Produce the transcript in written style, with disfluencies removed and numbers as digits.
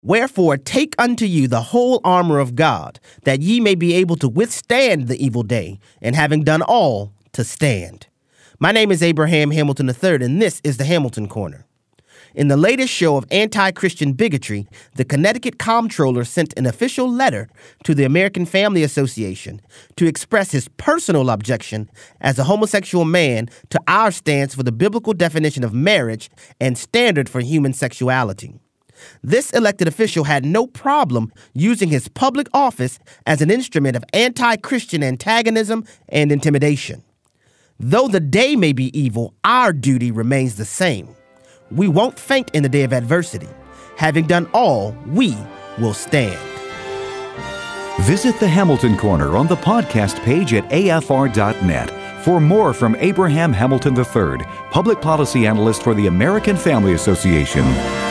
Wherefore take unto you the whole armor of God, that ye may be able to withstand the evil day, and having done all, to stand. My name is Abraham Hamilton III, and this is the Hamilton Corner. In the latest show of anti-Christian bigotry, the Connecticut Comptroller sent an official letter to the American Family Association to express his personal objection as a homosexual man to our stance for the biblical definition of marriage and standard for human sexuality. This elected official had no problem using his public office as an instrument of anti-Christian antagonism and intimidation. Though the day may be evil, our duty remains the same. We won't faint in the day of adversity. Having done all, we will stand. Visit the Hamilton Corner on the podcast page at afr.net for more from Abraham Hamilton III, Public Policy Analyst for the American Family Association.